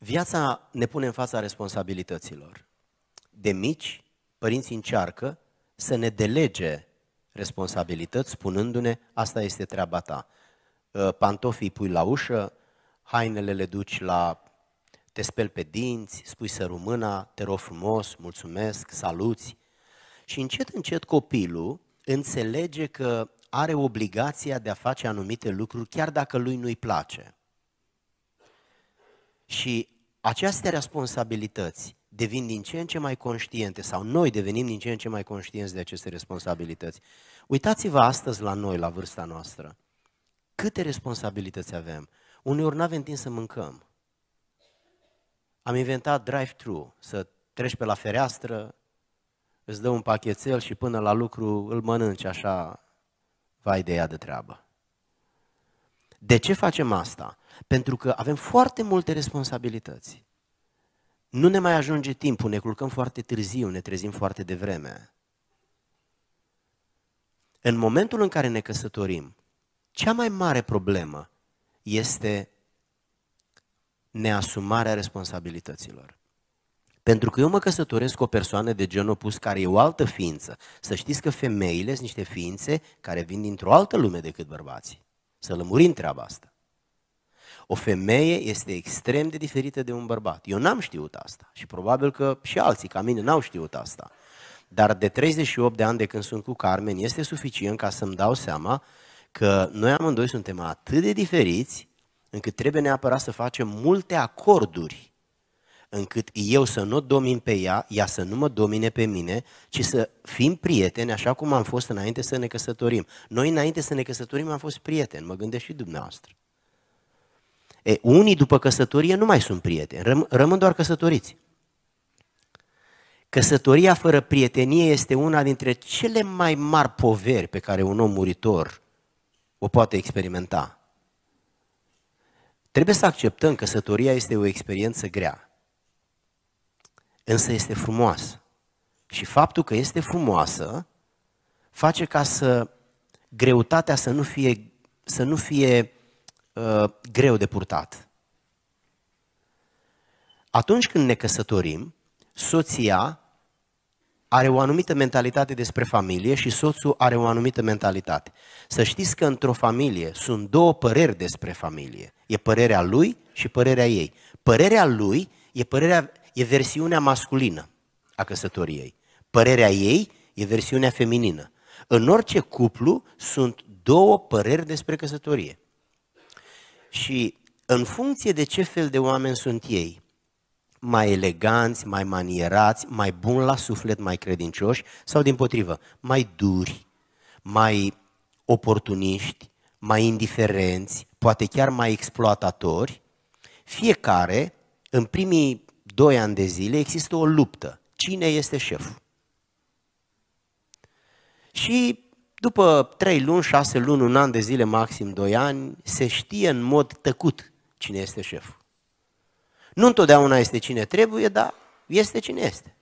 Viața ne pune în fața responsabilităților. De mici, părinții încearcă să ne delege responsabilități, spunându-ne, asta este treaba ta. Pantofii pui la ușă, hainele le duci la... te speli pe dinți, spui sărumâna, te rog frumos, mulțumesc, saluți. Și încet, încet copilul înțelege că are obligația de a face anumite lucruri, chiar dacă lui nu-i place. Și aceste responsabilități devin din ce în ce mai conștiente, sau noi devenim din ce în ce mai conștienți de aceste responsabilități. Uitați-vă astăzi la noi, la vârsta noastră. Câte responsabilități avem? Uneori n-avem timp să mâncăm. Am inventat drive-thru, să treci pe la fereastră, îți dă un pachetel și până la lucru îl mănânci așa, vai de ea de treabă. De ce facem asta? Pentru că avem foarte multe responsabilități. Nu ne mai ajunge timpul, ne culcăm foarte târziu, ne trezim foarte devreme. În momentul în care ne căsătorim, cea mai mare problemă este neasumarea responsabilităților. Pentru că eu mă căsătoresc cu o persoană de gen opus care e o altă ființă. Să știți că femeile sunt niște ființe care vin dintr-o altă lume decât bărbații. Să lămurim treaba asta. O femeie este extrem de diferită de un bărbat. Eu n-am știut asta și probabil că și alții ca mine n-au știut asta. Dar de 38 de ani de când sunt cu Carmen este suficient ca să-mi dau seama că noi amândoi suntem atât de diferiți încât trebuie neapărat să facem multe acorduri încât eu să nu domin pe ea, ea să nu mă domine pe mine, ci să fim prieteni așa cum am fost înainte să ne căsătorim. Noi înainte să ne căsătorim am fost prieteni, mă gândesc și dumneavoastră. Unii după căsătorie nu mai sunt prieteni, rămân doar căsătoriți. Căsătoria fără prietenie este una dintre cele mai mari poveri pe care un om muritor o poate experimenta. Trebuie să acceptăm că căsătoria este o experiență grea, însă este frumoasă. Și faptul că este frumoasă face ca greutatea să nu fie greu de purtat. Atunci când ne căsătorim, soția are o anumită mentalitate despre familie și soțul are o anumită mentalitate. Să știți că într-o familie sunt două păreri despre familie. E părerea lui și părerea ei. Părerea lui e versiunea masculină a căsătoriei. Părerea ei e versiunea feminină. În orice cuplu sunt două păreri despre căsătorie. Și în funcție de ce fel de oameni sunt ei, mai eleganți, mai manierați, mai buni la suflet, mai credincioși sau dimpotrivă, mai duri, mai oportuniști, mai indiferenți, poate chiar mai exploatatori, fiecare, în primii 2 ani de zile, există o luptă. Cine este șeful? Și după 3 luni, 6 luni, 1 an de zile, maxim 2 ani, se știe în mod tăcut cine este șeful. Nu întotdeauna este cine trebuie, dar este cine este.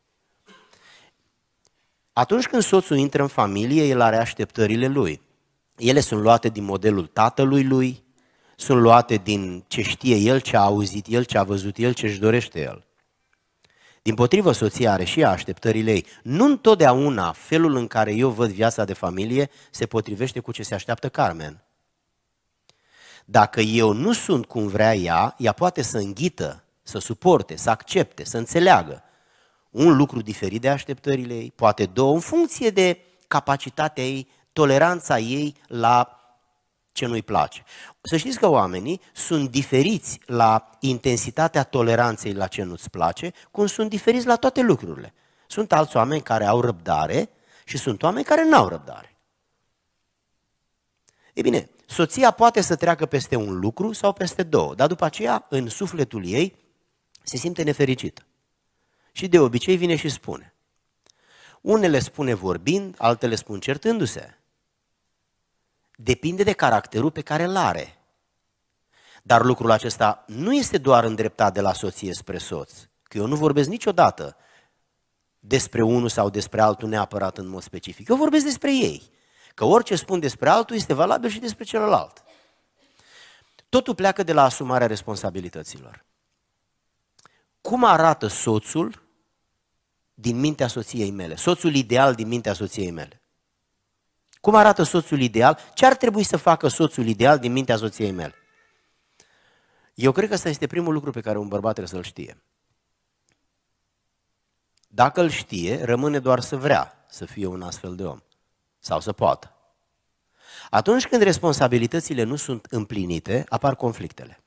Atunci când soțul intră în familie, el are așteptările lui. Ele sunt luate din modelul tatălui lui, sunt luate din ce știe el, ce a auzit el, ce a văzut el, ce își dorește el. Dimpotrivă, soția are și ea așteptările ei. Nu întotdeauna felul în care eu văd viața de familie se potrivește cu ce se așteaptă Carmen. Dacă eu nu sunt cum vrea ea, ea poate să înghită, să suporte, să accepte, să înțeleagă un lucru diferit de așteptările ei, poate 2, în funcție de capacitatea ei, toleranța ei la ce nu-i place. Să știți că oamenii sunt diferiți la intensitatea toleranței la ce nu-ți place, cum sunt diferiți la toate lucrurile. Sunt alți oameni care au răbdare și sunt oameni care n-au răbdare. Ei bine, soția poate să treacă peste un lucru sau peste 2, dar după aceea, în sufletul ei, se simte nefericită. Și de obicei vine și spune. Unele spune vorbind, altele spun certându-se. Depinde de caracterul pe care îl are. Dar lucrul acesta nu este doar îndreptat de la soție spre soț, că eu nu vorbesc niciodată despre unul sau despre altul neapărat în mod specific. Eu vorbesc despre ei, că orice spun despre altul este valabil și despre celălalt. Totul pleacă de la asumarea responsabilităților. cum arată soțul din mintea soției mele, soțul ideal din mintea soției mele. Cum arată soțul ideal? Ce ar trebui să facă soțul ideal din mintea soției mele? Eu cred că ăsta este primul lucru pe care un bărbat trebuie să-l știe. Dacă îl știe, rămâne doar să vrea să fie un astfel de om. Sau să poată. Atunci când responsabilitățile nu sunt împlinite, apar conflictele.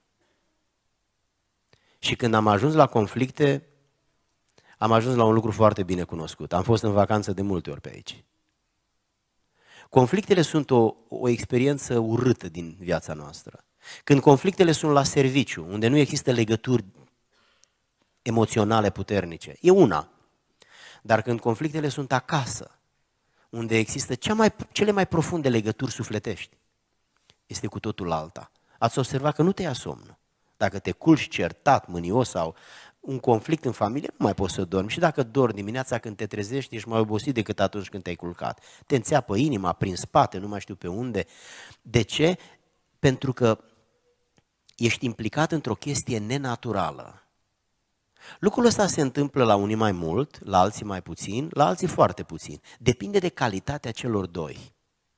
Și când am ajuns la conflicte, am ajuns la un lucru foarte bine cunoscut. Am fost în vacanță de multe ori pe aici. Conflictele sunt o experiență urâtă din viața noastră. Când conflictele sunt la serviciu, unde nu există legături emoționale puternice, e una. Dar când conflictele sunt acasă, unde există cele mai profunde legături sufletești, este cu totul alta. Ați observat că nu te ia somnul. Dacă te culci certat, mânios sau un conflict în familie, nu mai poți să dormi. Și dacă dormi dimineața când te trezești, ești mai obosit decât atunci când te-ai culcat. Te înțeapă inima prin spate, nu mai știu pe unde. De ce? Pentru că ești implicat într-o chestie nenaturală. Lucrul ăsta se întâmplă la unii mai mult, la alții mai puțin, la alții foarte puțin. Depinde de calitatea celor doi.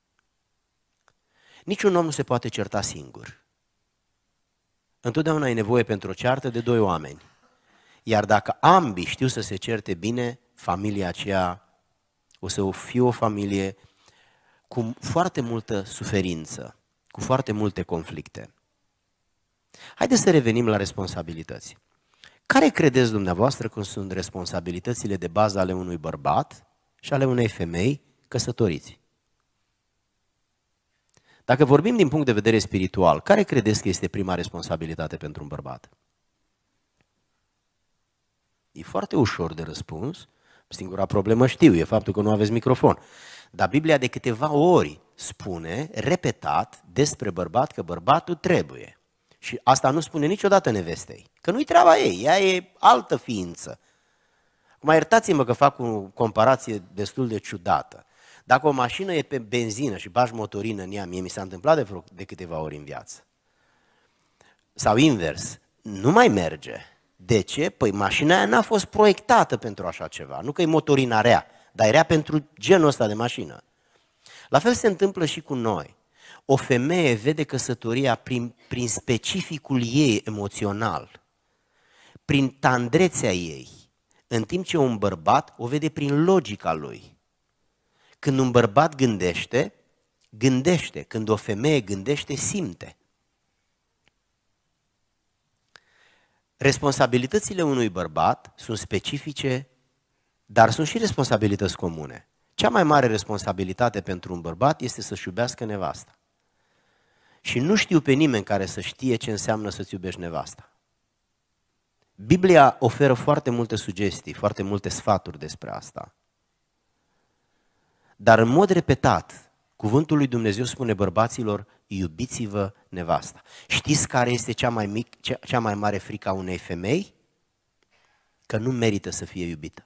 Niciun om nu se poate certa singur. Întotdeauna ai nevoie pentru o ceartă de doi oameni. Iar dacă ambii știu să se certe bine, familia aceea o să fie o familie cu foarte multă suferință, cu foarte multe conflicte. Haideți să revenim la responsabilități. Care credeți dumneavoastră că sunt responsabilitățile de bază ale unui bărbat și ale unei femei căsătoriți? Dacă vorbim din punct de vedere spiritual, care credeți că este prima responsabilitate pentru un bărbat? E foarte ușor de răspuns. Singura problemă știu, e faptul că nu aveți microfon. Dar Biblia de câteva ori spune, repetat, despre bărbat că bărbatul trebuie. Și asta nu spune niciodată nevestei, că nu-i treaba ei, ea e altă ființă. Acum iertați-mă că fac o comparație destul de ciudată. Dacă o mașină e pe benzină și bagi motorină în ea, mie mi s-a întâmplat de câteva ori în viață. Sau invers, nu mai merge. De ce? Păi mașina aia n-a fost proiectată pentru așa ceva. Nu că e motorina rea, dar e rea pentru genul ăsta de mașină. La fel se întâmplă și cu noi. O femeie vede căsătoria prin specificul ei emoțional, prin tandrețea ei, în timp ce un bărbat o vede prin logica lui. Când un bărbat gândește, gândește. Când o femeie gândește, simte. Responsabilitățile unui bărbat sunt specifice, dar sunt și responsabilități comune. Cea mai mare responsabilitate pentru un bărbat este să-și iubească nevasta. Și nu știu pe nimeni care să știe ce înseamnă să-ți iubești nevasta. Biblia oferă foarte multe sugestii, foarte multe sfaturi despre asta. Dar în mod repetat, cuvântul lui Dumnezeu spune bărbaților, iubiți-vă nevasta. Știți care este cea mai mare frică a unei femei? Că nu merită să fie iubită.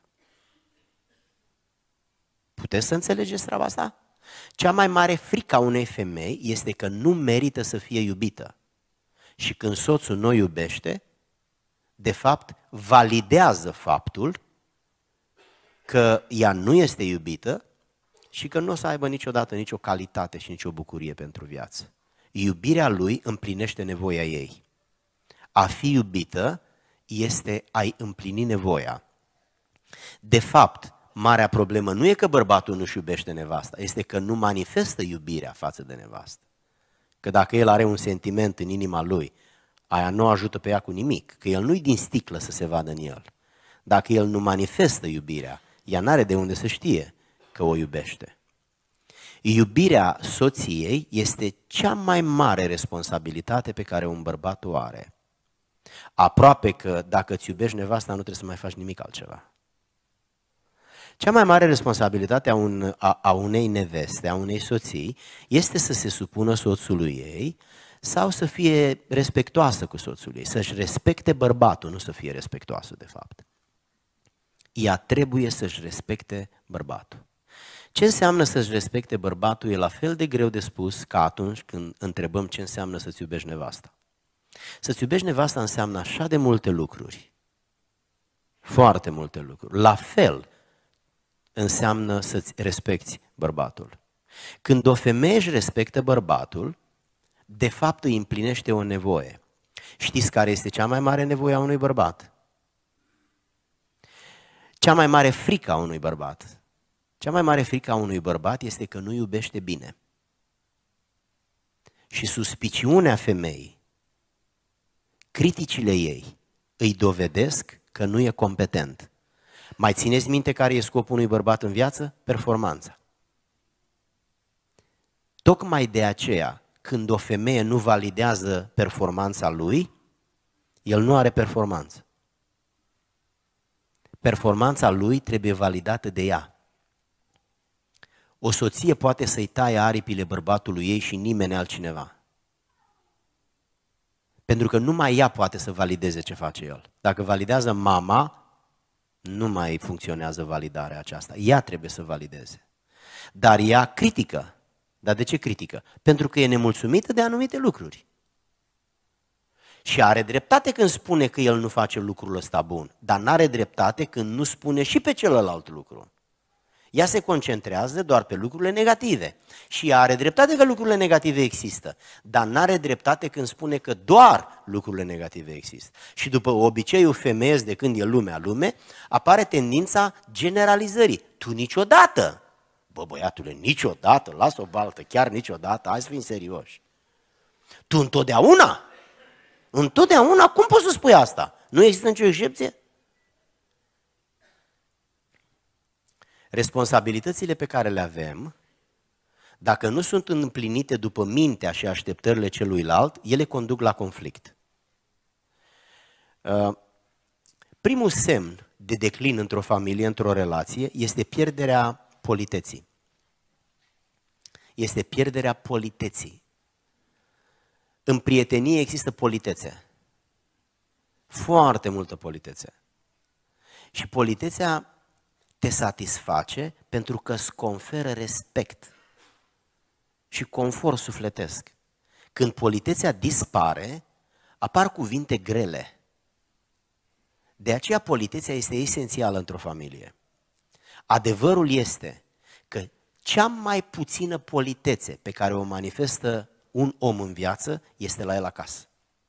Puteți să înțelegeți treaba asta? Cea mai mare frică a unei femei este că nu merită să fie iubită. Și când soțul nu o iubește, de fapt, validează faptul că ea nu este iubită și că nu o să aibă niciodată nicio calitate și nicio bucurie pentru viață. Iubirea lui împlinește nevoia ei. A fi iubită este a-i împlini nevoia. De fapt, marea problemă nu e că bărbatul nu-și iubește nevasta, este că nu manifestă iubirea față de nevastă. Că dacă el are un sentiment în inima lui, aia nu ajută pe ea cu nimic, că el nu-i din sticlă să se vadă în el. Dacă el nu manifestă iubirea, ea n-are de unde să știe că o iubește. Iubirea soției este cea mai mare responsabilitate pe care un bărbat o are. Aproape că dacă îți iubești nevasta, nu trebuie să mai faci nimic altceva. Cea mai mare responsabilitate a unei neveste, a unei soții, este să se supună soțului ei sau să fie respectoasă cu soțul ei, să-și respecte bărbatul, nu să fie respectoasă de fapt. Ea trebuie să-și respecte bărbatul. Ce înseamnă să-și respecte bărbatul e la fel de greu de spus ca atunci când întrebăm ce înseamnă să-ți iubești nevasta. Să-ți iubești nevasta înseamnă așa de multe lucruri. Foarte multe lucruri. La fel înseamnă să-ți respecti bărbatul. Când o femeie își respectă bărbatul, de fapt îi împlinește o nevoie. Știți care este cea mai mare nevoie a unui bărbat? Cea mai mare frică a unui bărbat. Cea mai mare frică a unui bărbat este că nu iubește bine. Și suspiciunea femeii, criticile ei, îi dovedesc că nu e competent. Mai țineți minte care e scopul unui bărbat în viață? Performanța. Tocmai de aceea, când o femeie nu validează performanța lui, el nu are performanță. Performanța lui trebuie validată de ea. O soție poate să-i taie aripile bărbatului ei și nimeni altcineva. Pentru că numai ea poate să valideze ce face el. Dacă validează mama, nu mai funcționează validarea aceasta. Ea trebuie să valideze. Dar ea critică. Dar de ce critică? Pentru că e nemulțumită de anumite lucruri. Și are dreptate când spune că el nu face lucrul ăsta bun, dar n-are dreptate când nu spune și pe celălalt lucru. Ea se concentrează doar pe lucrurile negative. Și ea are dreptate că lucrurile negative există, dar n-are dreptate când spune că doar lucrurile negative există. Și după obiceiul femeiesc de când e lumea lume, apare tendința generalizării. Tu niciodată! Bă, băiatule, niciodată, lasă o baltă, chiar niciodată, hai să fim serioși. Tu întotdeauna? Întotdeauna? Cum poți să spui asta? Nu există nicio excepție? Responsabilitățile pe care le avem, dacă nu sunt împlinite după mintea și așteptările celuilalt, ele conduc la conflict. Primul semn de declin într-o familie, într-o relație, este pierderea politeții. Este pierderea politeții. În prietenie există politețe. Foarte multă politețe. Și politețea te satisface pentru că îți conferă respect și confort sufletesc. Când politețea dispare, apar cuvinte grele. De aceea politețea este esențială într-o familie. Adevărul este că cea mai puțină politețe pe care o manifestă un om în viață este la el acasă.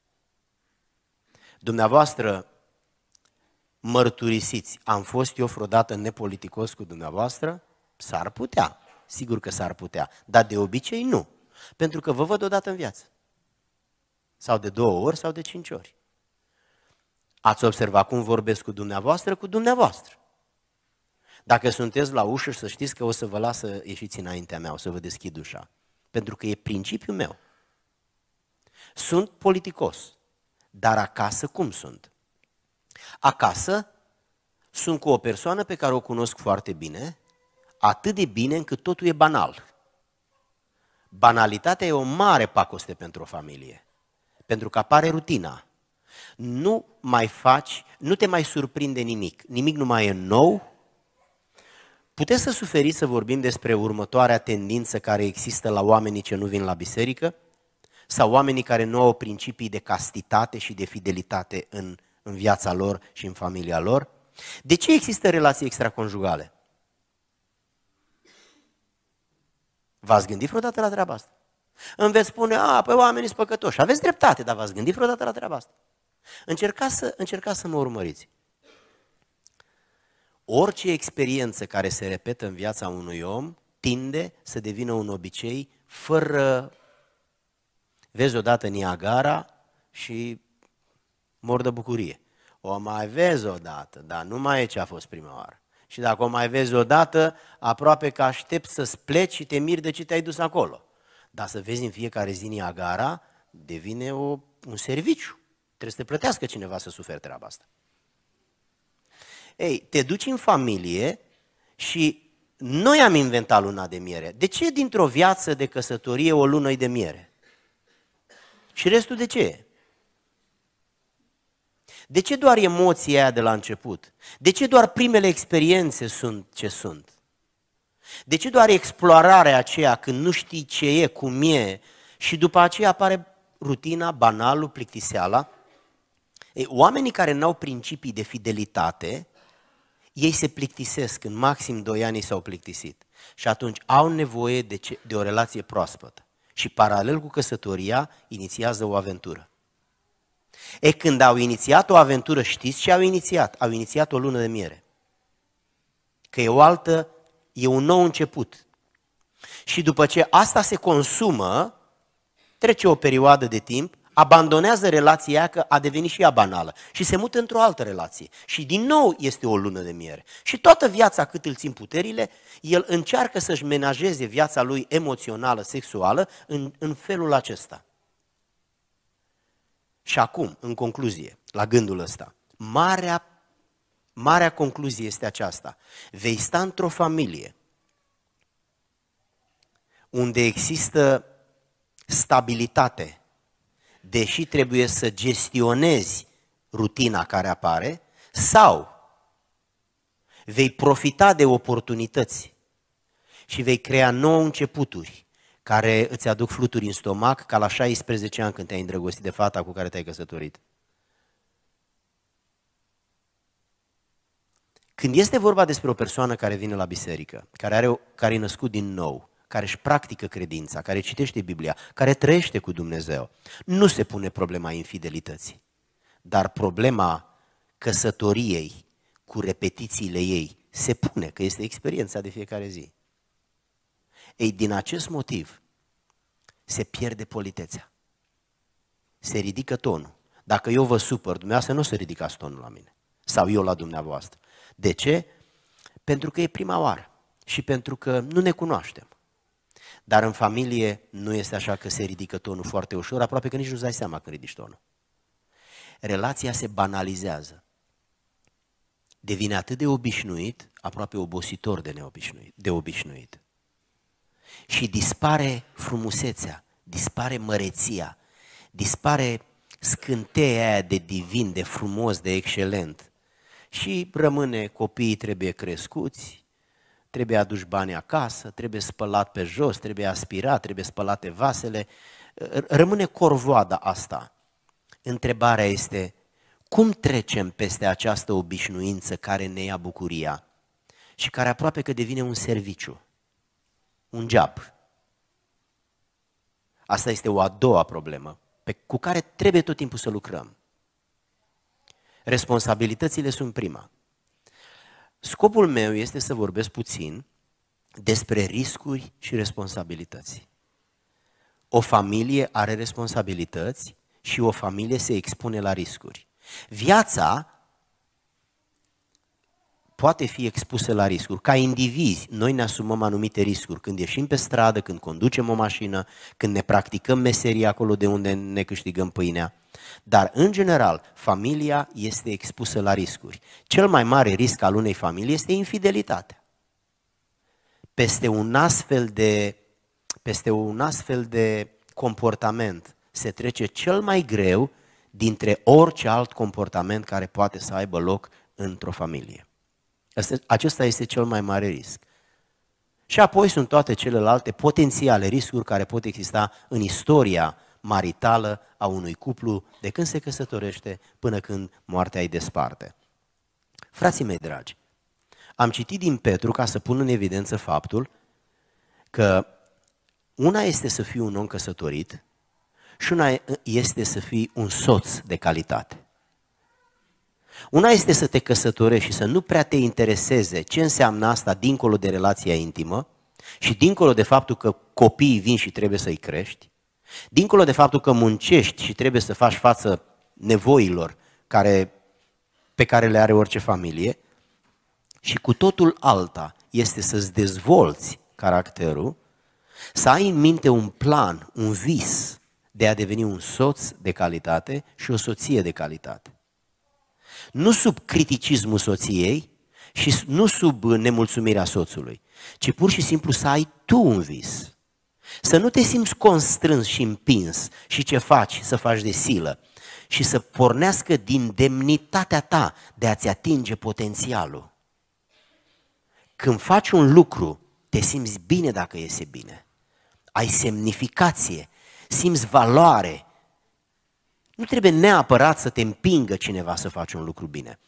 Dumneavoastră mărturisiți, am fost eu vreodată nepoliticos cu dumneavoastră? S-ar putea, sigur că s-ar putea, dar de obicei nu, pentru că vă văd odată în viață. Sau de 2 ori sau de 5 ori. Ați observat cum vorbesc cu dumneavoastră? Cu dumneavoastră. Dacă sunteți la ușă, să știți că o să vă las să ieșiți înaintea mea, o să vă deschid ușa. Pentru că e principiul meu. Sunt politicos, dar acasă cum sunt? Acasă sunt cu o persoană pe care o cunosc foarte bine, atât de bine încât totul e banal. Banalitatea e o mare pacoste pentru o familie, pentru că apare rutina. Nu te mai surprinde nimic, nimic nu mai e nou. Puteți să suferiți să vorbim despre următoarea tendință care există la oamenii ce nu vin la biserică? Sau oamenii care nu au principii de castitate și de fidelitate în viața lor și în familia lor? De ce există relații extraconjugale? V-ați gândit vreodată la treaba asta? Îmi veți spune, păi oamenii sunt păcătoși. Aveți dreptate, dar v-ați gândit vreodată la treaba asta? Încercați să mă urmăriți. Orice experiență care se repetă în viața unui om tinde să devină un obicei fără... Vezi odată Niagara și mor de bucurie. O mai vezi odată, dar nu mai e ce a fost prima oară. Și dacă o mai vezi odată, aproape că aștepți să-ți pleci și te miri de ce te-ai dus acolo. Dar să vezi în fiecare zi Niagara devine un serviciu. Trebuie să te plătească cineva să suferi treaba asta. Ei, te duci în familie și noi am inventat luna de miere. De ce dintr-o viață de căsătorie o lună de miere? Și restul de ce e? De ce doar emoția aia de la început? De ce doar primele experiențe sunt ce sunt? De ce doar explorarea aceea când nu știi ce e, cum e și după aceea apare rutina, banalul, plictiseala? Oamenii care n-au principii de fidelitate, ei se plictisesc, în maxim 2 ani s-au plictisit. Și atunci au nevoie de o relație proaspătă. Și paralel cu căsătoria, inițiază o aventură. Când au inițiat o aventură, știți ce au inițiat? Au inițiat o lună de miere. Că e un nou început. Și după ce asta se consumă, trece o perioadă de timp, abandonează relația că a devenit și ea banală și se mută într-o altă relație. Și din nou este o lună de miere. Și toată viața cât îl țin puterile, el încearcă să-și menajeze viața lui emoțională, sexuală, în felul acesta. Și acum, în concluzie, la gândul ăsta, marea concluzie este aceasta. Vei sta într-o familie unde există stabilitate, deși trebuie să gestionezi rutina care apare, sau vei profita de oportunități și vei crea nouă începuturi care îți aduc fluturi în stomac ca la 16 ani când te-ai îndrăgostit de fata cu care te-ai căsătorit. Când este vorba despre o persoană care vine la biserică, care e născut din nou, care își practică credința, care citește Biblia, care trăiește cu Dumnezeu, nu se pune problema infidelității, dar problema căsătoriei cu repetițiile ei se pune, că este experiența de fiecare zi. Ei, din acest motiv se pierde politețea, se ridică tonul. Dacă eu vă supăr, dumneavoastră nu o să ridicați tonul la mine sau eu la dumneavoastră. De ce? Pentru că e prima oară și pentru că nu ne cunoaștem. Dar în familie nu este așa că se ridică tonul foarte ușor, aproape că nici nu-ți dai seama când ridici tonul. Relația se banalizează. Devine atât de obișnuit, aproape obositor de obișnuit. Și dispare frumusețea, dispare măreția, dispare scânteia aia de divin, de frumos, de excelent. Și rămâne, copiii trebuie crescuți, trebuie aduși bani acasă, trebuie spălat pe jos, trebuie aspirat, trebuie spălate vasele. Rămâne corvoada asta. Întrebarea este, cum trecem peste această obișnuință care ne ia bucuria și care aproape că devine un serviciu, un job? Asta este o a doua problemă cu care trebuie tot timpul să lucrăm. Responsabilitățile sunt prima. Scopul meu este să vorbesc puțin despre riscuri și responsabilități. O familie are responsabilități și o familie se expune la riscuri. Viața poate fi expusă la riscuri. Ca indivizi, noi ne asumăm anumite riscuri când ieșim pe stradă, când conducem o mașină, când ne practicăm meseria acolo de unde ne câștigăm pâinea. Dar, în general, familia este expusă la riscuri. Cel mai mare risc al unei familii este infidelitatea. Peste un astfel de comportament se trece cel mai greu dintre orice alt comportament care poate să aibă loc într-o familie. Acesta este cel mai mare risc. Și apoi sunt toate celelalte potențiale riscuri care pot exista în istoria maritală a unui cuplu de când se căsătorește până când moartea îi desparte. Frații mei dragi, am citit din Petru ca să pun în evidență faptul că una este să fii un om căsătorit și una este să fii un soț de calitate. Una este să te căsătorești și să nu prea te intereseze ce înseamnă asta dincolo de relația intimă și dincolo de faptul că copiii vin și trebuie să-i crești, dincolo de faptul că muncești și trebuie să faci față nevoilor pe care le are orice familie, și cu totul alta este să-ți dezvolți caracterul, să ai în minte un plan, un vis de a deveni un soț de calitate și o soție de calitate. Nu sub criticismul soției și nu sub nemulțumirea soțului, ci pur și simplu să ai tu un vis. Să nu te simți constrâns și împins și ce faci, să faci de silă și să pornească din demnitatea ta de a-ți atinge potențialul. Când faci un lucru, te simți bine dacă iese bine. Ai semnificație, simți valoare. Nu trebuie neapărat să te împingă cineva să faci un lucru bine.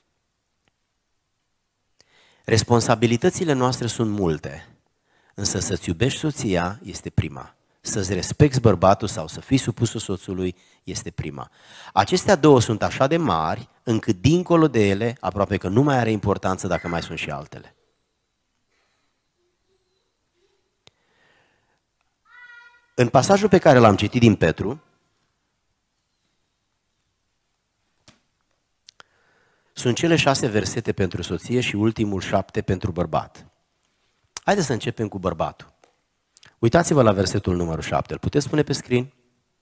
Responsabilitățile noastre sunt multe, însă să-ți iubești soția este prima. Să-ți respecti bărbatul sau să fii supusul soțului este prima. Acestea două sunt așa de mari, încât dincolo de ele, aproape că nu mai are importanță dacă mai sunt și altele. În pasajul pe care l-am citit din Petru, sunt cele 6 versete pentru soție și ultimul 7 pentru bărbat. Haideți să începem cu bărbatul. Uitați-vă la versetul numărul 7. Îl puteți spune pe screen?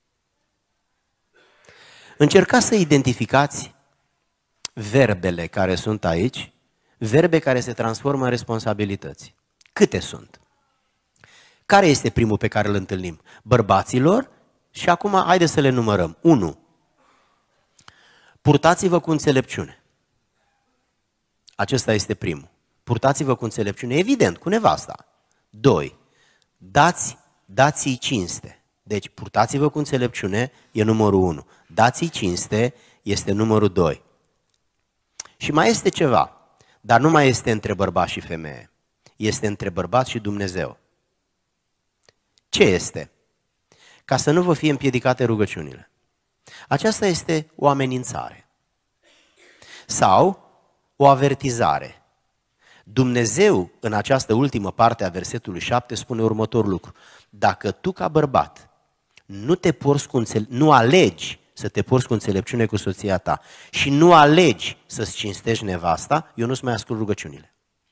Încercați să identificați verbele care sunt aici, verbe care se transformă în responsabilități. Câte sunt? Care este primul pe care îl întâlnim? Bărbaților și acum haideți să le numărăm. 1. Purtați-vă cu înțelepciune. Acesta este primul. Purtați-vă cu înțelepciune, evident, cu nevasta. 2. Dați-i cinste. Deci, purtați-vă cu înțelepciune e numărul 1. Dați-i cinste este numărul 2. Și mai este ceva, dar nu mai este între bărbat și femeie. Este între bărbat și Dumnezeu. Ce este? Ca să nu vă fie împiedicate rugăciunile. Aceasta este o amenințare. Sau o avertizare. Dumnezeu, în această ultimă parte a versetului 7, spune următorul lucru. Dacă tu, ca bărbat, nu alegi să te porți cu înțelepciune cu soția ta și nu alegi să-ți cinstești nevasta, eu nu-ți mai ascult rugăciunile.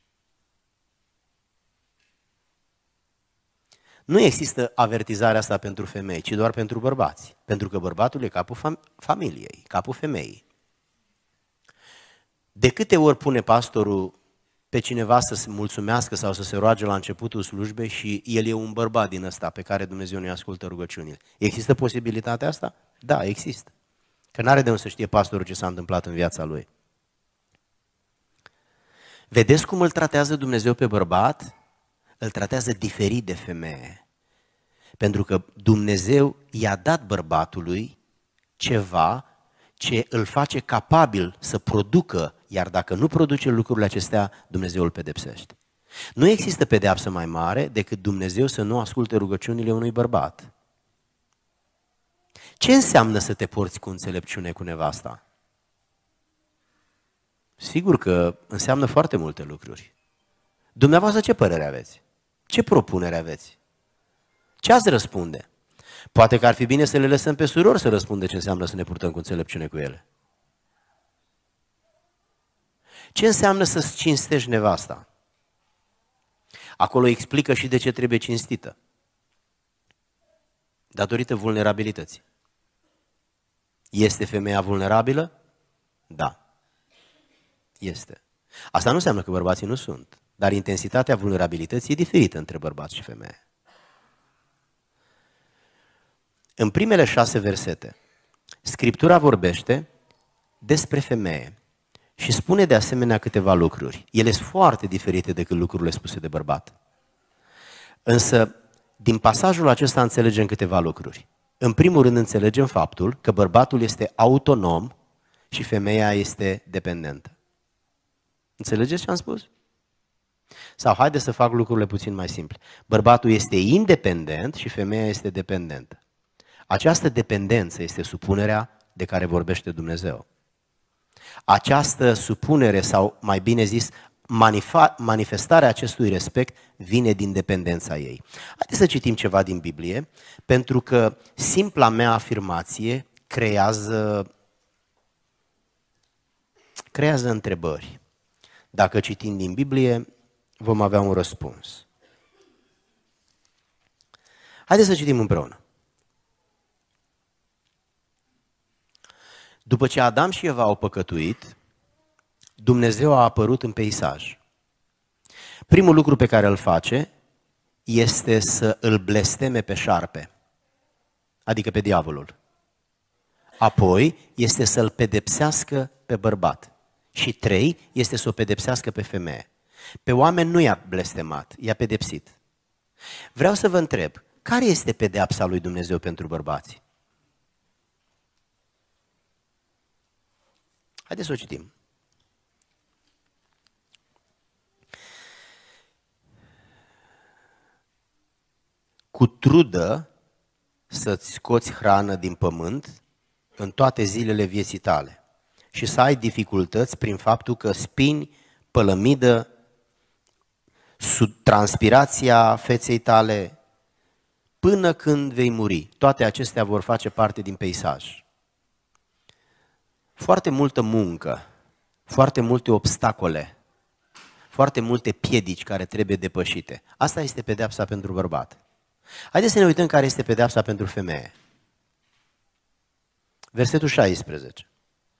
Nu există avertizarea asta pentru femei, ci doar pentru bărbați. Pentru că bărbatul e capul familiei, capul femeii. De câte ori pune pastorul pe cineva să se mulțumească sau să se roage la începutul slujbei și el e un bărbat din ăsta pe care Dumnezeu nu-i ascultă rugăciunile? Există posibilitatea asta? Da, există. Că n-are de unde să știe pastorul ce s-a întâmplat în viața lui. Vedeți cum îl tratează Dumnezeu pe bărbat? Îl tratează diferit de femeie. Pentru că Dumnezeu i-a dat bărbatului ceva ce îl face capabil să producă, iar dacă nu produce lucrurile acestea, Dumnezeu îl pedepsește. Nu există pedeapsă mai mare decât Dumnezeu să nu asculte rugăciunile unui bărbat. Ce înseamnă să te porți cu înțelepciune cu nevasta? Sigur că înseamnă foarte multe lucruri. Dumneavoastră ce părere aveți? Ce propunere aveți? Ce ați răspunde? Poate că ar fi bine să le lăsăm pe surori să răspundă ce înseamnă să ne purtăm cu înțelepciune cu ele. Ce înseamnă să-ți cinstești nevasta? Acolo explică și de ce trebuie cinstită. Datorită vulnerabilității. Este femeia vulnerabilă? Da. Este. Asta nu înseamnă că bărbații nu sunt, dar intensitatea vulnerabilității e diferită între bărbați și femeie. În primele 6 versete, Scriptura vorbește despre femeie și spune de asemenea câteva lucruri. Ele sunt foarte diferite decât lucrurile spuse de bărbat. Însă, din pasajul acesta înțelegem câteva lucruri. În primul rând înțelegem faptul că bărbatul este autonom și femeia este dependentă. Înțelegeți ce am spus? Sau haideți să fac lucrurile puțin mai simple. Bărbatul este independent și femeia este dependentă. Această dependență este supunerea de care vorbește Dumnezeu. Această supunere, sau mai bine zis, manifestarea acestui respect vine din dependența ei. Haideți să citim ceva din Biblie, pentru că simpla mea afirmație creează întrebări. Dacă citim din Biblie, vom avea un răspuns. Haideți să citim împreună. După ce Adam și Eva au păcătuit, Dumnezeu a apărut în peisaj. Primul lucru pe care îl face este să îl blesteme pe șarpe, adică pe diavolul. Apoi este să-l pedepsească pe bărbat. Și 3 este să o pedepsească pe femeie. Pe oameni nu i-a blestemat, i-a pedepsit. Vreau să vă întreb, care este pedeapsa lui Dumnezeu pentru bărbați? Haideți să o citim. Cu trudă să-ți scoți hrană din pământ în toate zilele vieții tale și să ai dificultăți prin faptul că spini, pălămidă, sub transpirația feței tale, până când vei muri. Toate acestea vor face parte din peisaj. Foarte multă muncă, foarte multe obstacole, foarte multe piedici care trebuie depășite. Asta este pedeapsa pentru bărbat. Haideți să ne uităm care este pedeapsa pentru femeie. Versetul 16.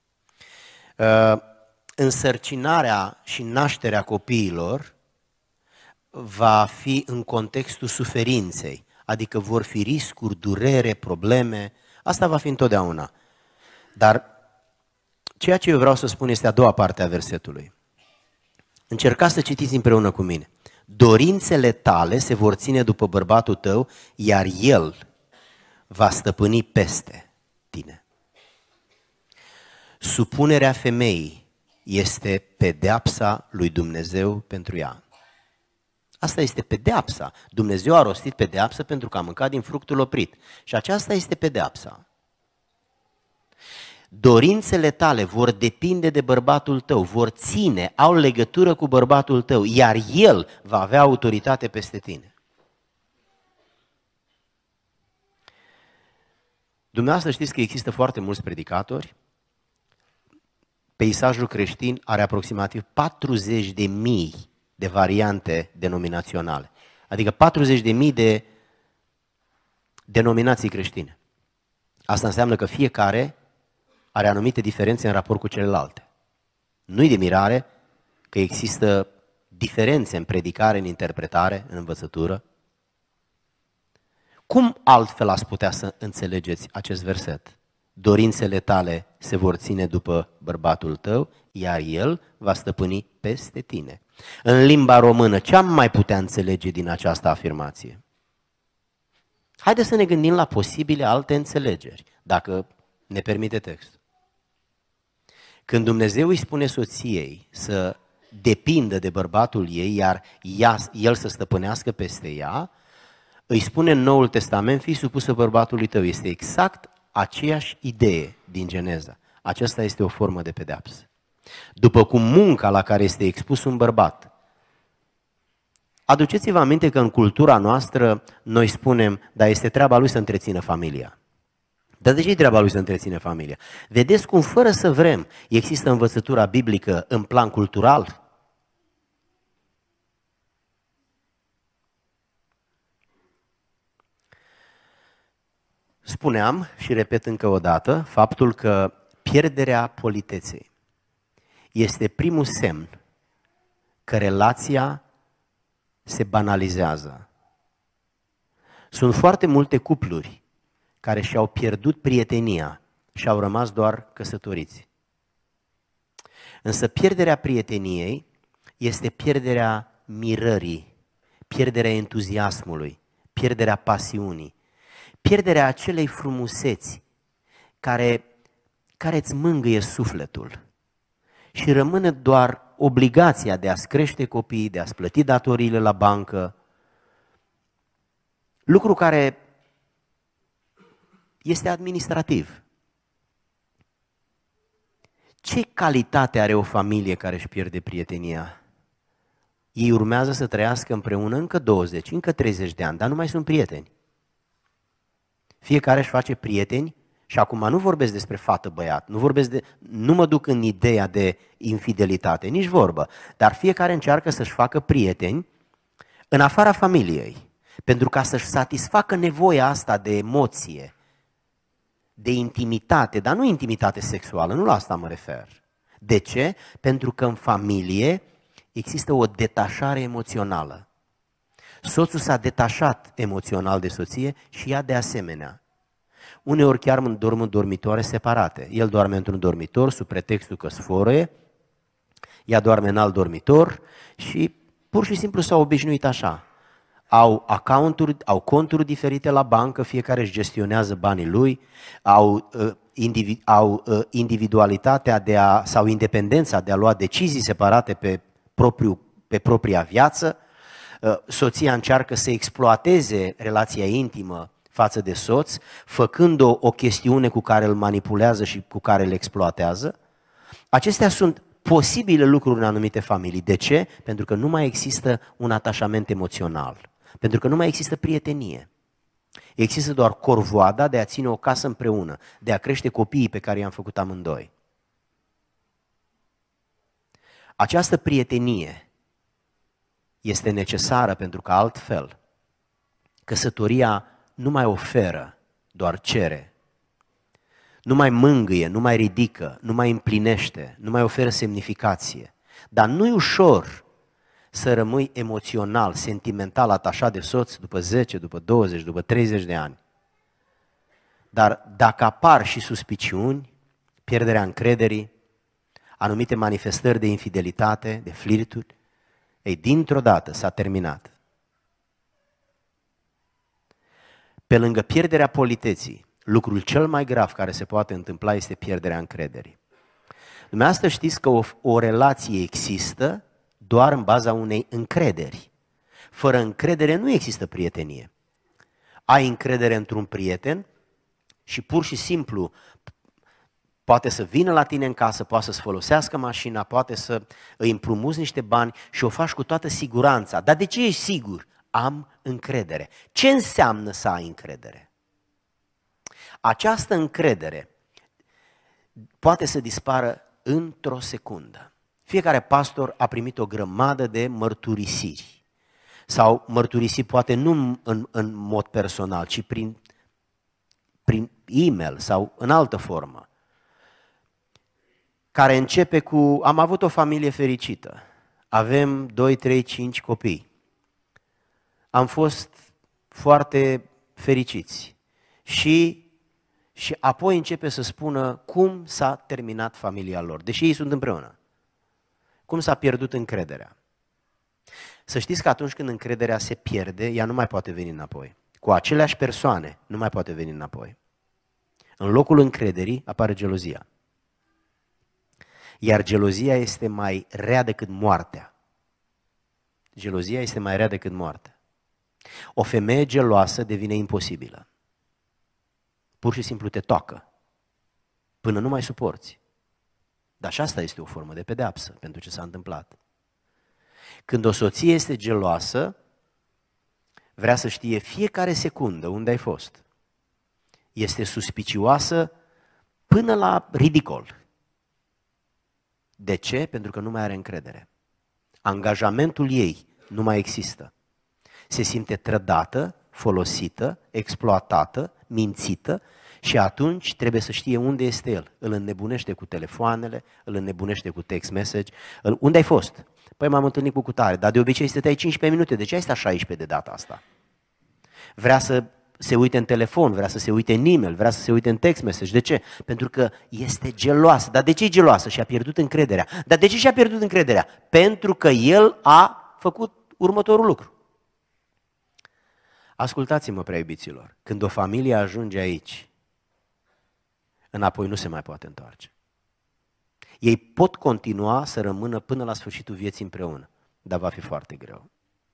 Însărcinarea și nașterea copiilor va fi în contextul suferinței, adică vor fi riscuri, durere, probleme, asta va fi întotdeauna. Dar ceea ce eu vreau să spun este a doua parte a versetului. Încercați să citiți împreună cu mine. Dorințele tale se vor ține după bărbatul tău, iar el va stăpâni peste tine. Supunerea femeii este pedeapsa lui Dumnezeu pentru ea. Asta este pedeapsa. Dumnezeu a rostit pedeapsă pentru că a mâncat din fructul oprit. Și aceasta este pedeapsa. Dorințele tale vor depinde de bărbatul tău, vor ține, au legătură cu bărbatul tău, iar el va avea autoritate peste tine. Dumneavoastră știți că există foarte mulți predicatori. Peisajul creștin are aproximativ 40.000 de variante denominaționale, adică 40.000 de denominații creștine. Asta înseamnă că fiecare are anumite diferențe în raport cu celelalte. Nu-i de mirare că există diferențe în predicare, în interpretare, în învățătură. Cum altfel ați putea să înțelegeți acest verset? Dorințele tale se vor ține după bărbatul tău, iar el va stăpâni peste tine. În limba română, ce am mai putea înțelege din această afirmație? Haideți să ne gândim la posibile alte înțelegeri, dacă ne permite textul. Când Dumnezeu îi spune soției să depindă de bărbatul ei, iar el să stăpânească peste ea, îi spune în Noul Testament, fii supusă bărbatului tău. Este exact aceeași idee din Geneza. Aceasta este o formă de pedeapsă. După cum munca la care este expus un bărbat. Aduceți-vă aminte că în cultura noastră noi spunem, dar este treaba lui să întrețină familia. Dar de ce e treaba lui să întreține familia? Vedeți cum, fără să vrem, există învățătura biblică în plan cultural? Spuneam și repet încă o dată faptul că pierderea politeței este primul semn că relația se banalizează. Sunt foarte multe cupluri care și-au pierdut prietenia și au rămas doar căsătoriți. Însă pierderea prieteniei este pierderea mirării, pierderea entuziasmului, pierderea pasiunii, pierderea acelei frumuseți care îți mângâie sufletul și rămâne doar obligația de a-ți crește copiii, de a-ți plăti datoriile la bancă, lucru care este administrativ. Ce calitate are o familie care își pierde prietenia? Ei urmează să trăiască împreună încă 20, încă 30 de ani, dar nu mai sunt prieteni. Fiecare își face prieteni și acum nu vorbesc despre fată-băiat, nu mă duc în ideea de infidelitate, nici vorbă, dar fiecare încearcă să-și facă prieteni în afara familiei, pentru ca să-și satisfacă nevoia asta de emoție, de intimitate, dar nu intimitate sexuală, nu la asta mă refer. De ce? Pentru că în familie există o detașare emoțională. Soțul s-a detașat emoțional de soție și ea de asemenea. Uneori chiar dorm în dormitoare separate. El doarme într-un dormitor sub pretextul că sfărăie, ea doarme în alt dormitor și pur și simplu s-au obișnuit așa. Au conturi diferite la bancă, fiecare își gestionează banii lui, au individualitatea sau independența de a lua decizii separate pe propria viață. Soția încearcă să exploateze relația intimă față de soț, făcând o chestiune cu care îl manipulează și cu care îl exploatează. Acestea sunt posibile lucruri în anumite familii. De ce? Pentru că nu mai există un atașament emoțional, pentru că nu mai există prietenie. Există doar corvoada de a ține o casă împreună, de a crește copiii pe care i-am făcut amândoi. Această prietenie este necesară pentru că altfel căsătoria nu mai oferă, doar cere. Nu mai mângâie, nu mai ridică, nu mai împlinește, nu mai oferă semnificație. Dar nu e ușor să rămâi emoțional, sentimental atașat de soț după 10, după 20, după 30 de ani. Dar dacă apar și suspiciuni, pierderea încrederii, anumite manifestări de infidelitate, de flirturi, ei, dintr-o dată s-a terminat. Pe lângă pierderea politeții, lucrul cel mai grav care se poate întâmpla este pierderea încrederii. Dumneavoastră știți că o relație există doar în baza unei încrederi. Fără încredere nu există prietenie. Ai încredere într-un prieten și pur și simplu poate să vină la tine în casă, poate să-ți folosească mașina, poate să îi împrumuți niște bani și o faci cu toată siguranța. Dar de ce ești sigur? Am încredere. Ce înseamnă să ai încredere? Această încredere poate să dispară într-o secundă. Fiecare pastor a primit o grămadă de mărturisiri. Sau mărturisiri poate nu în mod personal, ci prin e-mail sau în altă formă. Care începe cu: am avut o familie fericită, avem 2, 3, 5 copii. Am fost foarte fericiți. Și apoi începe să spună cum s-a terminat familia lor, deși ei sunt împreună. Cum s-a pierdut încrederea. Să știți că atunci când încrederea se pierde, ea nu mai poate veni înapoi. Cu aceleași persoane nu mai poate veni înapoi. În locul încrederii apare gelozia. Iar gelozia este mai rea decât moartea. Gelozia este mai rea decât moartea. O femeie geloasă devine imposibilă. Pur și simplu te toacă, până nu mai suporți. Dar și asta este o formă de pedeapsă pentru ce s-a întâmplat. Când o soție este geloasă, vrea să știe fiecare secundă unde ai fost. Este suspicioasă până la ridicol. De ce? Pentru că nu mai are încredere. Angajamentul ei nu mai există. Se simte trădată, folosită, exploatată, mințită și atunci trebuie să știe unde este el. Îl înnebunește cu telefoanele, îl înnebunește cu text message. Unde ai fost? Păi m-am întâlnit cu cutare, dar de obicei stăteai 15 minute, de ce ai stat 16 de data asta? Vrea să se uite în telefon, vrea să se uite în e-mail, vrea să se uite în text message. De ce? Pentru că este geloasă. Dar de ce e geloasă? Și-a pierdut încrederea. Dar de ce și-a pierdut încrederea? Pentru că el a făcut următorul lucru. Ascultați-mă, prea iubiților, când o familie ajunge aici, înapoi nu se mai poate întoarce. Ei pot continua să rămână până la sfârșitul vieții împreună, dar va fi foarte greu.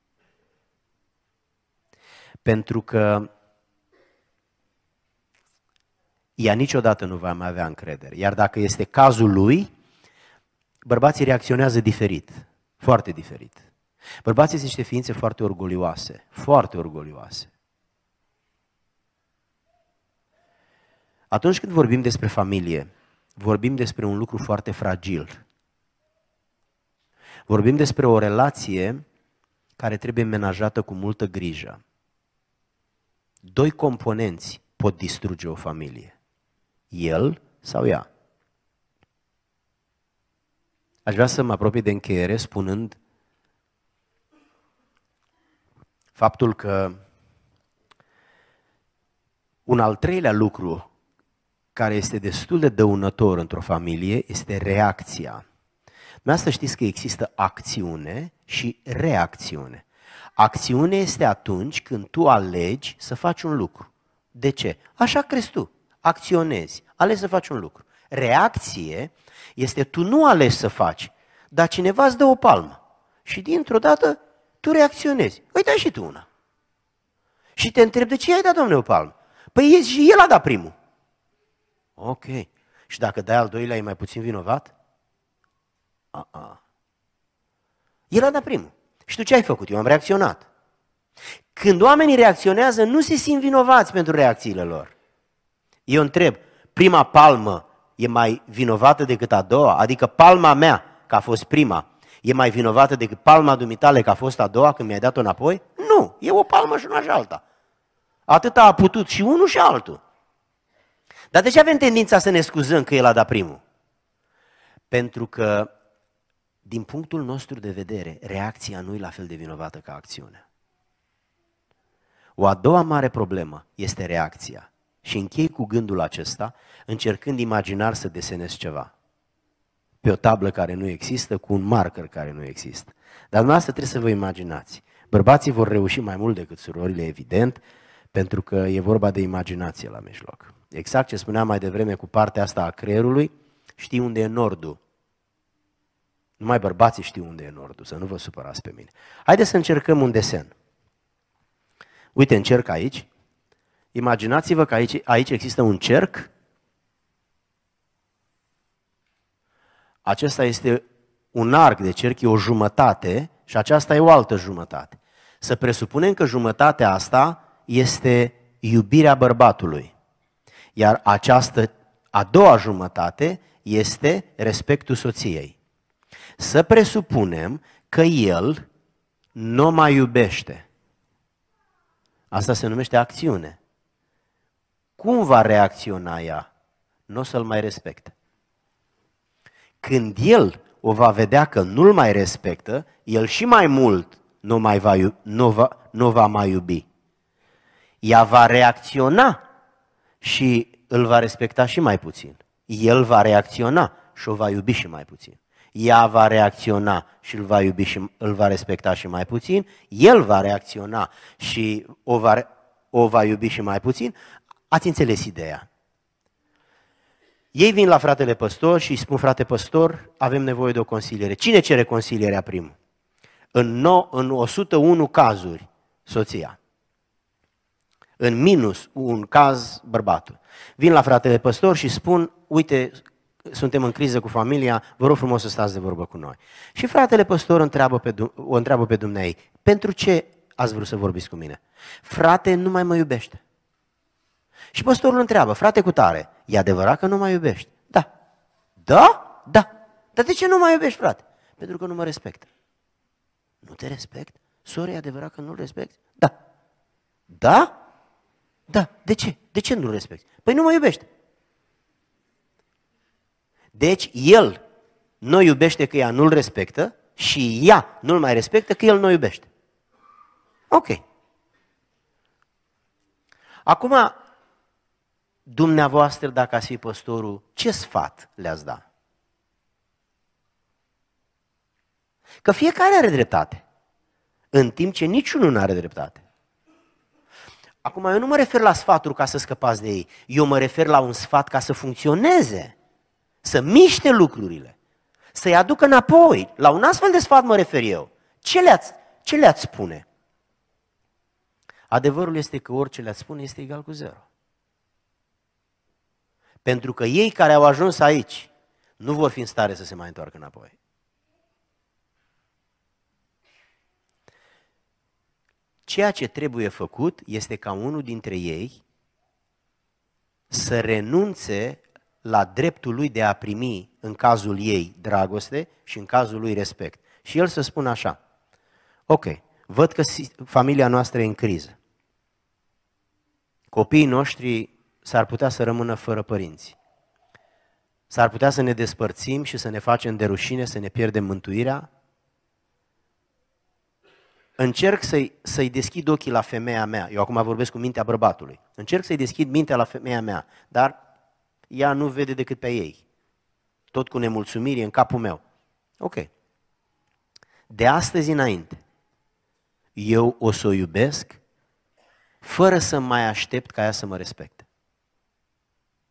Pentru că ea niciodată nu va mai avea încredere. Iar dacă este cazul lui, bărbații reacționează diferit, foarte diferit. Bărbații sunt niște ființe foarte orgolioase, foarte orgolioase. Atunci când vorbim despre familie, vorbim despre un lucru foarte fragil. Vorbim despre o relație care trebuie menajată cu multă grijă. 2 componenți pot distruge o familie. El sau ea. Aș vrea să mă apropii de încheiere spunând faptul că un al treilea lucru care este destul de dăunător într-o familie este reacția. Dumneavoastră știți că există acțiune și reacțiune. Acțiune este atunci când tu alegi să faci un lucru. De ce? Așa crezi tu. acționezi, alegi să faci un lucru. Reacție este tu nu alegi să faci, dar cineva îți dă o palmă și dintr-o dată tu reacționezi. Îi dai și tu una. Și te întrebi, de ce ai dat, Domnule, o palmă? Păi și el a dat primul. Ok. Și dacă dai al doilea, e mai puțin vinovat? El a dat primul. Și tu ce ai făcut? Eu am reacționat. Când oamenii reacționează, nu se simt vinovați pentru reacțiile lor. Eu întreb, prima palmă e mai vinovată decât a doua? Adică palma mea, că a fost prima, e mai vinovată decât palma dumitale, că a fost a doua când mi-ai dat-o înapoi? Nu, e o palmă și una și alta. Atât a putut și unul și altul. Dar de ce avem tendința să ne scuzăm că el a dat primul? Pentru că, din punctul nostru de vedere, reacția nu e la fel de vinovată ca acțiunea. O a doua mare problemă este reacția. Și închei cu gândul acesta, încercând imaginar să desenez ceva. Pe o tablă care nu există, cu un marker care nu există. Dar dumneavoastră trebuie să vă imaginați. Bărbații vor reuși mai mult decât surorile, evident, pentru că e vorba de imaginație la mijloc. Exact ce spuneam mai devreme cu partea asta a creierului, știi unde e nordul. Numai bărbații știu unde e nordul, să nu vă supărați pe mine. Haideți să încercăm un desen. Uite, încerc aici. Imaginați-vă că aici există un cerc. Acesta este un arc de cerc, e o jumătate și aceasta e o altă jumătate. Să presupunem că jumătatea asta este iubirea bărbatului, iar această a doua jumătate este respectul soției. Să presupunem că el nu mai iubește. Asta se numește acțiune. Cum va reacționa ea? Nu o să-l mai respecte. Când el o va vedea că nu-l mai respectă, el și mai mult nu va mai iubi. Ea va reacționa și îl va respecta și mai puțin. El va reacționa și o va iubi și mai puțin. Ea va reacționa și îl va iubi și îl va respecta și mai puțin. El va reacționa și o va iubi și mai puțin. Ați înțeles ideea. Ei vin la fratele păstor și îi spun, frate păstor, avem nevoie de o consiliere. Cine cere consilierea primul? În 101 cazuri, soția. În minus un caz, bărbatul. Vin la fratele păstor și spun, uite, suntem în criză cu familia, vă rog frumos să stați de vorbă cu noi. Și fratele păstor o întreabă pe dumneai, pentru ce ați vrut să vorbiți cu mine? Frate, nu mai mă iubește. Și păstorul întreabă, frate cu tare, e adevărat că nu mă iubești? Da. Da? Da. Dar de ce nu mă iubești, frate? Pentru că nu mă respectă. Nu te respect? Soră, e adevărat că nu-l respecti? Da. Da? Da. De ce? De ce nu-l respecti? Păi nu mă iubește. Deci el nu iubește că ea nu-l respectă și ea nu-l mai respectă că el nu iubește. Ok. Acum, dumneavoastră, dacă ați fi păstorul, ce sfat le-ați da? Că fiecare are dreptate, în timp ce niciunul nu are dreptate. Acum, eu nu mă refer la sfaturi ca să scăpați de ei, eu mă refer la un sfat ca să funcționeze, să miște lucrurile, să-i aducă înapoi. La un astfel de sfat mă refer eu. Ce le-ați spune? Adevărul este că orice le-ați spune este egal cu 0. Pentru că ei care au ajuns aici nu vor fi în stare să se mai întoarcă înapoi. Ceea ce trebuie făcut este ca unul dintre ei să renunțe la dreptul lui de a primi, în cazul ei, dragoste și în cazul lui respect. Și el să spună așa, ok, văd că familia noastră e în criză. Copiii noștri s-ar putea să rămână fără părinți. S-ar putea să ne despărțim și să ne facem de rușine, să ne pierdem mântuirea. Încerc să-i deschid ochii la femeia mea. Eu acum vorbesc cu mintea bărbatului. Încerc să-i deschid mintea la femeia mea, dar ea nu vede decât pe ei. Tot cu nemulțumire în capul meu. Ok. De astăzi înainte, eu o să o iubesc fără să mai aștept ca ea să mă respecte.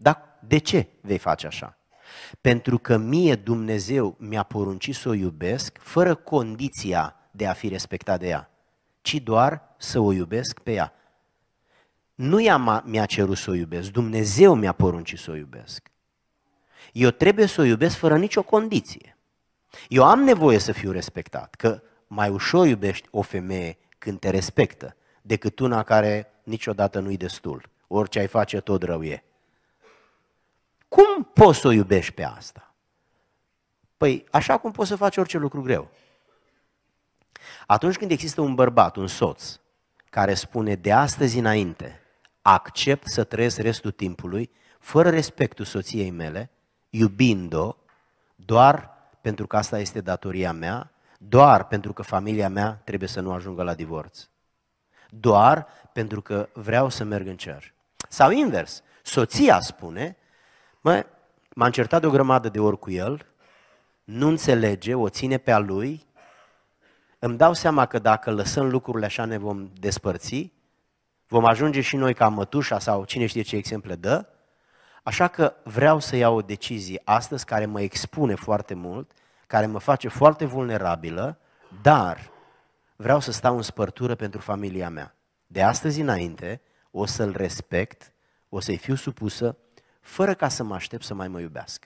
Dar de ce vei face așa? Pentru că mie Dumnezeu mi-a poruncit să o iubesc fără condiția de a fi respectat de ea, ci doar să o iubesc pe ea. Nu ea mi-a cerut să o iubesc, Dumnezeu mi-a poruncit să o iubesc. Eu trebuie să o iubesc fără nicio condiție. Eu am nevoie să fiu respectat, că mai ușor iubești o femeie când te respectă, decât una care niciodată nu-i destul. Orice ai face, tot rău e. Cum poți să o iubești pe asta? Păi așa cum poți să faci orice lucru greu. Atunci când există un bărbat, un soț, care spune de astăzi înainte, accept să trăiesc restul timpului, fără respectul soției mele, iubind-o, doar pentru că asta este datoria mea, doar pentru că familia mea trebuie să nu ajungă la divorț, doar pentru că vreau să merg în cer. Sau invers, soția spune, m-am certat de o grămadă de ori cu el, nu înțelege, o ține pe a lui, îmi dau seama că dacă lăsăm lucrurile așa ne vom despărți, vom ajunge și noi ca mătușa sau cine știe ce exemple dă, așa că vreau să iau o decizie astăzi care mă expune foarte mult, care mă face foarte vulnerabilă, dar vreau să stau în spărtură pentru familia mea. De astăzi înainte o să-l respect, o să-i fiu supusă, fără ca să mă aștept să mai mă iubească.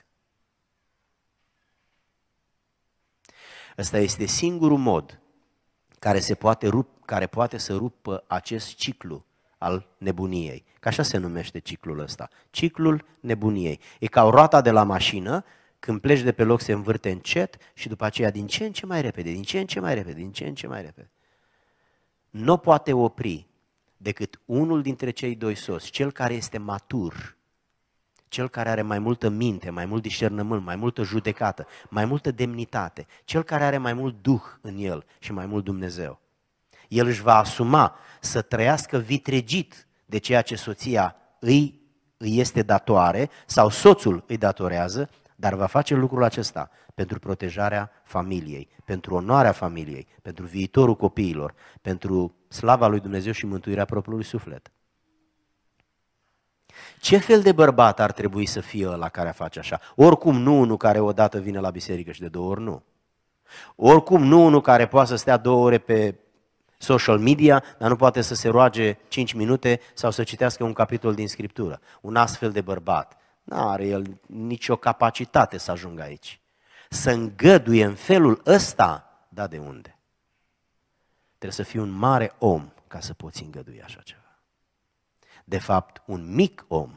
Ăsta este singurul mod care poate să rupă acest ciclu al nebuniei. Că așa se numește ciclul ăsta. Ciclul nebuniei. E ca o roata de la mașină, când pleci de pe loc se învârte încet și după aceea din ce în ce mai repede, din ce în ce mai repede, din ce în ce mai repede. Nu poate opri decât unul dintre cei doi soți, cel care este matur, cel care are mai multă minte, mai mult discernământ, mai multă judecată, mai multă demnitate, cel care are mai mult Duh în el și mai mult Dumnezeu. El își va asuma să trăiască vitregit de ceea ce soția îi este datoare sau soțul îi datorează, dar va face lucrul acesta pentru protejarea familiei, pentru onoarea familiei, pentru viitorul copiilor, pentru slava lui Dumnezeu și mântuirea propriului suflet. Ce fel de bărbat ar trebui să fie ăla care face așa? Oricum nu unul care odată vine la biserică și de 2 ori nu. Oricum nu unul care poate să stea 2 ore pe social media, dar nu poate să se roage 5 minute sau să citească un capitol din Scriptură. Un astfel de bărbat nu are el nicio capacitate să ajungă aici. Să îngăduie în felul ăsta, da, de unde? Trebuie să fii un mare om ca să poți îngădui așa ceva. De fapt, un mic om.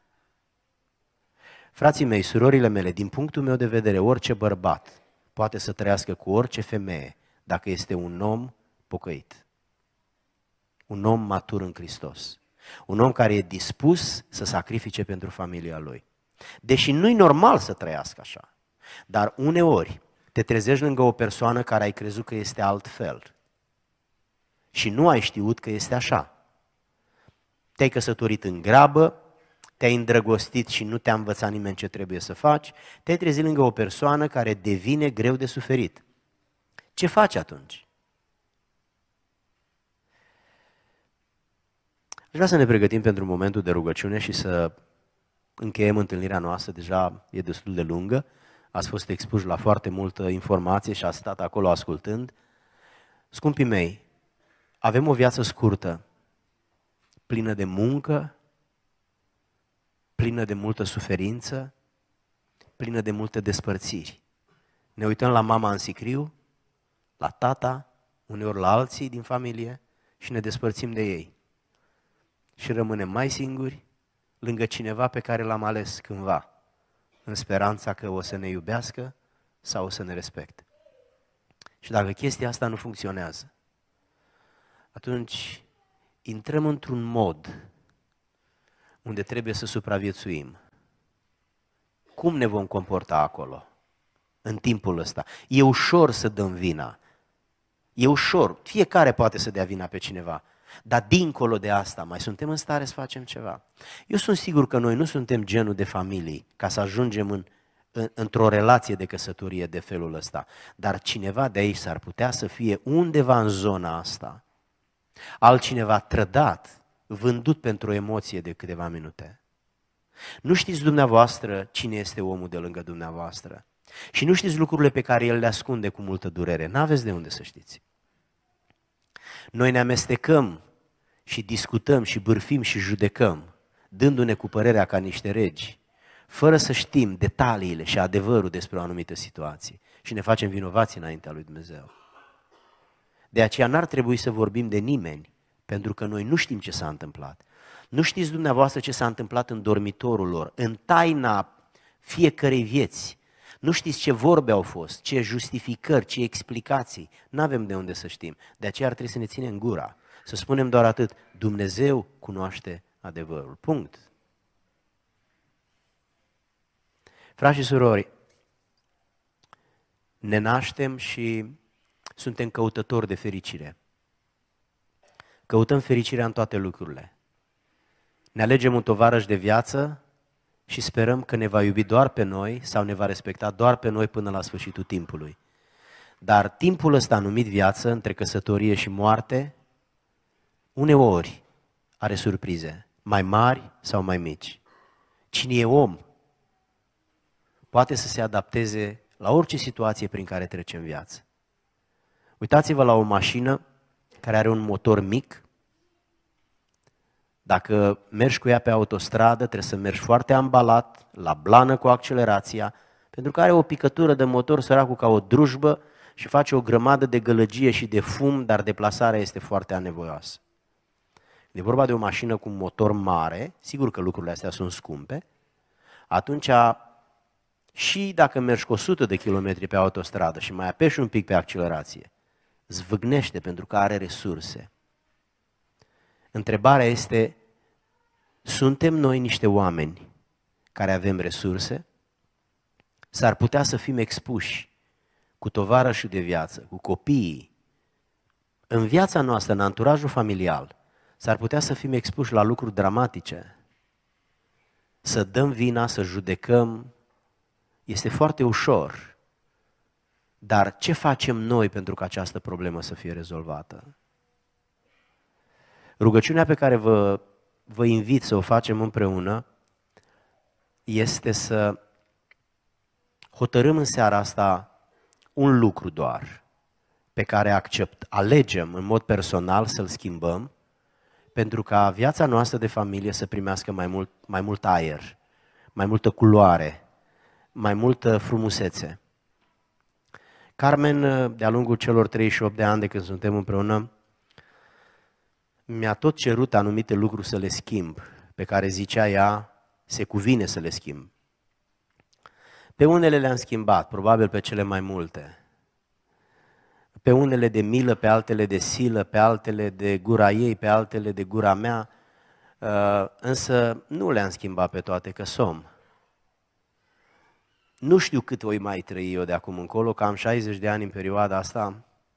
Frații mei, surorile mele, din punctul meu de vedere, orice bărbat poate să trăiască cu orice femeie dacă este un om pocăit. Un om matur în Hristos. Un om care e dispus să sacrifice pentru familia lui. Deși nu-i normal să trăiască așa, dar uneori te trezești lângă o persoană care ai crezut că este altfel și nu ai știut că este așa. Te-ai căsătorit în grabă, te-ai îndrăgostit și nu te-a învățat nimeni ce trebuie să faci, te-ai trezit lângă o persoană care devine greu de suferit. Ce faci atunci? Aș vrea să ne pregătim pentru momentul de rugăciune și să încheiem întâlnirea noastră, deja e destul de lungă, ați fost expuși la foarte multă informație și ați stat acolo ascultând. Scumpii mei, avem o viață scurtă, plină de muncă, plină de multă suferință, plină de multe despărțiri. Ne uităm la mama în sicriu, la tata, uneori la alții din familie și ne despărțim de ei. Și rămânem mai singuri lângă cineva pe care l-am ales cândva, în speranța că o să ne iubească sau o să ne respecte. Și dacă chestia asta nu funcționează, atunci intrăm într-un mod unde trebuie să supraviețuim. Cum ne vom comporta acolo, în timpul ăsta? E ușor să dăm vina. E ușor, fiecare poate să dea vina pe cineva. Dar dincolo de asta, mai suntem în stare să facem ceva? Eu sunt sigur că noi nu suntem genul de familii ca să ajungem într-o relație de căsătorie de felul ăsta. Dar cineva de aici s-ar putea să fie undeva în zona asta. Altcineva trădat, vândut pentru o emoție de câteva minute. Nu știți dumneavoastră cine este omul de lângă dumneavoastră. Și nu știți lucrurile pe care el le ascunde cu multă durere. N-aveți de unde să știți. Noi ne amestecăm și discutăm și bârfim și judecăm, dându-ne cu părerea ca niște regi, fără să știm detaliile și adevărul despre o anumită situație și ne facem vinovați înaintea lui Dumnezeu. De aceea n-ar trebui să vorbim de nimeni, pentru că noi nu știm ce s-a întâmplat. Nu știți dumneavoastră ce s-a întâmplat în dormitorul lor, în taina fiecărei vieți. Nu știți ce vorbe au fost, ce justificări, ce explicații. N-avem de unde să știm. De aceea ar trebui să ne ținem gura. Să spunem doar atât, Dumnezeu cunoaște adevărul. Punct. Frați și surori, ne naștem și suntem căutători de fericire. Căutăm fericirea în toate lucrurile. Ne alegem un tovarăș de viață și sperăm că ne va iubi doar pe noi sau ne va respecta doar pe noi până la sfârșitul timpului. Dar timpul ăsta numit viață, între căsătorie și moarte, uneori are surprize, mai mari sau mai mici. Cine e om poate să se adapteze la orice situație prin care trece în viață. Uitați-vă la o mașină care are un motor mic. Dacă mergi cu ea pe autostradă, trebuie să mergi foarte ambalat, la blană cu accelerația, pentru că are o picătură de motor săracul ca o drujbă și face o grămadă de gălăgie și de fum, dar deplasarea este foarte anevoioasă. E vorba de o mașină cu un motor mare, sigur că lucrurile astea sunt scumpe, atunci și dacă mergi cu 100 de kilometri pe autostradă și mai apeși un pic pe accelerație, zvâgnește pentru că are resurse. Întrebarea este, suntem noi niște oameni care avem resurse? S-ar putea să fim expuși cu tovarășul de viață, cu copiii. În viața noastră, în anturajul familial, s-ar putea să fim expuși la lucruri dramatice. Să dăm vina, să judecăm, este foarte ușor. Dar ce facem noi pentru ca această problemă să fie rezolvată? Rugăciunea pe care vă invit să o facem împreună este să hotărâm în seara asta un lucru doar, pe care alegem în mod personal să-l schimbăm, pentru ca viața noastră de familie să primească mai mult aer, mai multă culoare, mai multă frumusețe. Carmen, de-a lungul celor 38 de ani de când suntem împreună, mi-a tot cerut anumite lucruri să le schimb, pe care zicea ea, se cuvine să le schimb. Pe unele le-am schimbat, probabil pe cele mai multe. Pe unele de milă, pe altele de silă, pe altele de gura ei, pe altele de gura mea, însă nu le-am schimbat pe toate, că somn. Nu știu cât voi mai trăi eu de acum încolo, că am 60 de ani în perioada asta.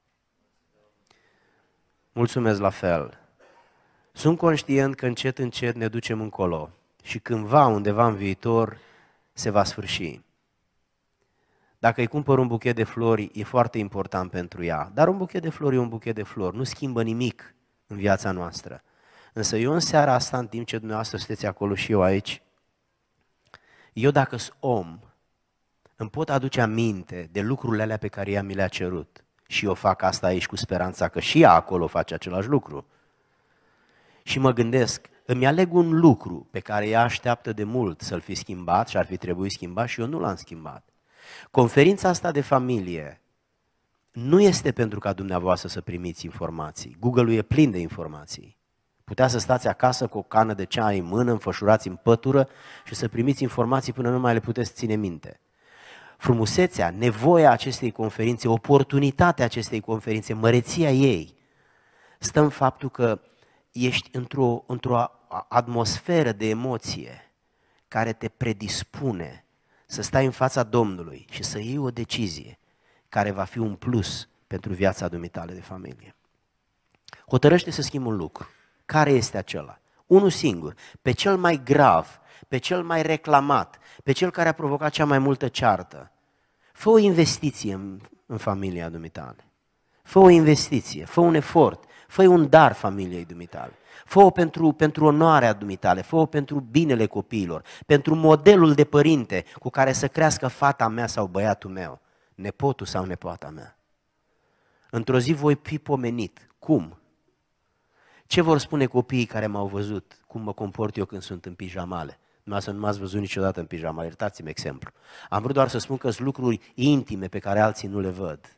Mulțumesc la fel. Sunt conștient că încet, încet ne ducem încolo și cândva, undeva în viitor, se va sfârși. Dacă îi cumpăr un buchet de flori, e foarte important pentru ea, dar un buchet de flori e un buchet de flori, nu schimbă nimic în viața noastră. Însă eu în seara asta, în timp ce dumneavoastră sunteți acolo și eu aici, eu dacă sunt om, îmi pot aduce aminte de lucrurile alea pe care ea mi le-a cerut și eu fac asta aici cu speranța că și ea acolo face același lucru. Și mă gândesc, îmi aleg un lucru pe care ea așteaptă de mult să-l fi schimbat și ar fi trebuit schimbat și eu nu l-am schimbat. Conferința asta de familie nu este pentru ca dumneavoastră să primiți informații. Google-ul e plin de informații. Puteți să stați acasă cu o cană de ceai în mână, înfășurați în pătură și să primiți informații până nu mai le puteți ține minte. Frumusețea, nevoia acestei conferințe, oportunitatea acestei conferințe, măreția ei, stă în faptul că ești într-o atmosferă de emoție care te predispune să stai în fața Domnului și să iei o decizie care va fi un plus pentru viața dumitale de familie. Hotărăște să schimbi un lucru. Care este acela? Unul singur, pe cel mai grav, pe cel mai reclamat, pe cel care a provocat cea mai multă ceartă. Fă o investiție în familia dumitale. Fă o investiție, fă un efort, fă un dar familiei dumitale. Fă-o pentru onoarea dumitale, fă-o pentru binele copiilor, pentru modelul de părinte cu care să crească fata mea sau băiatul meu, nepotul sau nepoata mea. Într-o zi voi fi pomenit. Cum? Ce vor spune copiii care m-au văzut? Cum mă comport eu când sunt în pijamale? Nu m-ați văzut niciodată în pijamale, iertați-mi exemplu. Am vrut doar să spun că sunt lucruri intime pe care alții nu le văd.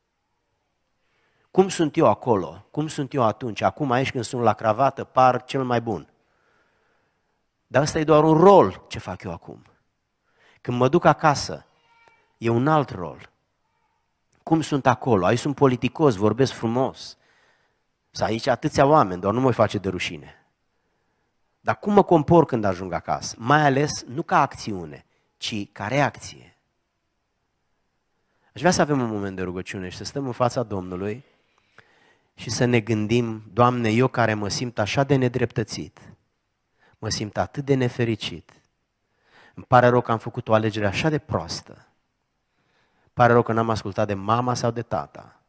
Cum sunt eu acolo? Cum sunt eu atunci? Acum aici când sunt la cravată par cel mai bun. Dar ăsta e doar un rol ce fac eu acum. Când mă duc acasă, e un alt rol. Cum sunt acolo? Aici sunt politicos, vorbesc frumos. Sau aici atâția oameni, doar nu mă face de rușine. Dar cum mă compor când ajung acasă? Mai ales nu ca acțiune, ci ca reacție. Aș vrea să avem un moment de rugăciune și să stăm în fața Domnului și să ne gândim, Doamne, eu care mă simt așa de nedreptățit, mă simt atât de nefericit, îmi pare rău că am făcut o alegere așa de proastă, îmi pare rău că n-am ascultat de mama sau de tata,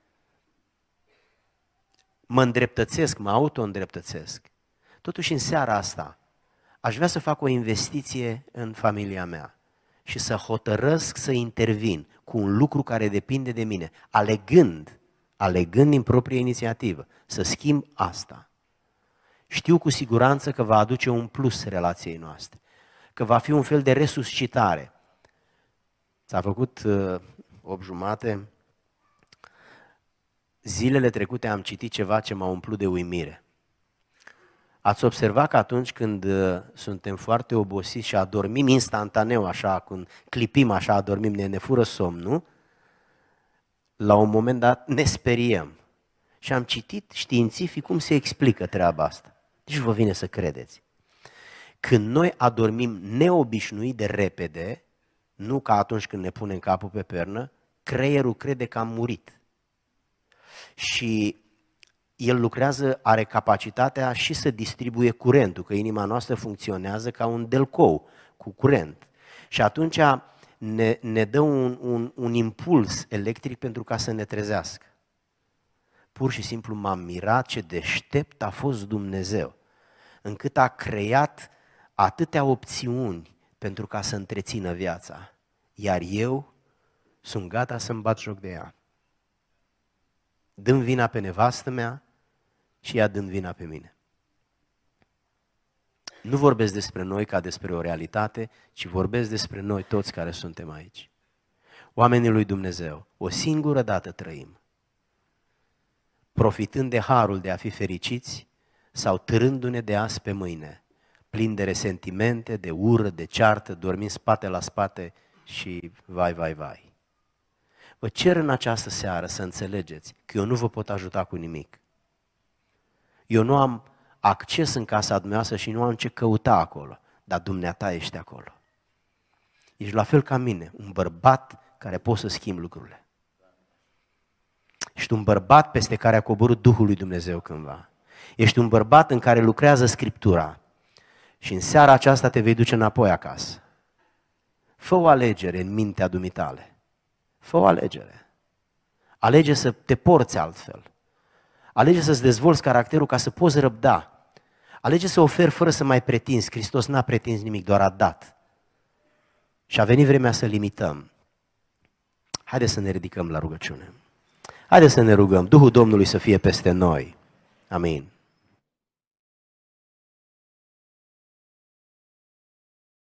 mă îndreptățesc, mă auto-îndreptățesc. Totuși în seara asta aș vrea să fac o investiție în familia mea și să hotărăsc să intervin cu un lucru care depinde de mine, alegând din proprie inițiativă, să schimb asta. Știu cu siguranță că va aduce un plus relației noastre, că va fi un fel de resuscitare. S-a făcut 8:30. Zilele trecute am citit ceva ce m-a umplut de uimire. Ați observat că atunci când suntem foarte obosiți și adormim instantaneu, așa, când clipim așa, adormim, ne fură somnul, la un moment dat ne speriem. Și am citit științific cum se explică treaba asta. Deci vă vine să credeți. Când noi adormim neobișnuit de repede, nu ca atunci când ne punem capul pe pernă, creierul crede că am murit. Și el lucrează, are capacitatea și să distribuie curentul, că inima noastră funcționează ca un delcou cu curent. Și atunci ne dă un impuls electric pentru ca să ne trezească. Pur și simplu m-am mirat ce deștept a fost Dumnezeu, încât a creat atâtea opțiuni pentru ca să întrețină viața. Iar eu sunt gata să-mi bat joc de ea. Dând vina pe nevastă mea și ea dând vina pe mine. Nu vorbesc despre noi ca despre o realitate, ci vorbesc despre noi toți care suntem aici. Oamenii lui Dumnezeu, o singură dată trăim, profitând de harul de a fi fericiți sau târându-ne de azi pe mâine, plini de resentimente, de ură, de ceartă, dormind spate la spate și vai. Vă cer în această seară să înțelegeți că eu nu vă pot ajuta cu nimic. Eu nu am acces în casa dumneavoastră și nu am ce căuta acolo, dar dumneata ești acolo. Ești la fel ca mine, un bărbat care poate să schimbi lucrurile. Ești un bărbat peste care a coborât Duhul lui Dumnezeu cândva. Ești un bărbat în care lucrează Scriptura și în seara aceasta te vei duce înapoi acasă. Fă o alegere în mintea dumitale. Fă o alegere. Alege să te porți altfel. Alege să-ți dezvolți caracterul ca să poți răbda. Alege să oferi fără să mai pretinzi. Hristos n-a pretins nimic, doar a dat. Și a venit vremea să limităm. Haideți să ne ridicăm la rugăciune. Haideți să ne rugăm. Duhul Domnului să fie peste noi. Amin.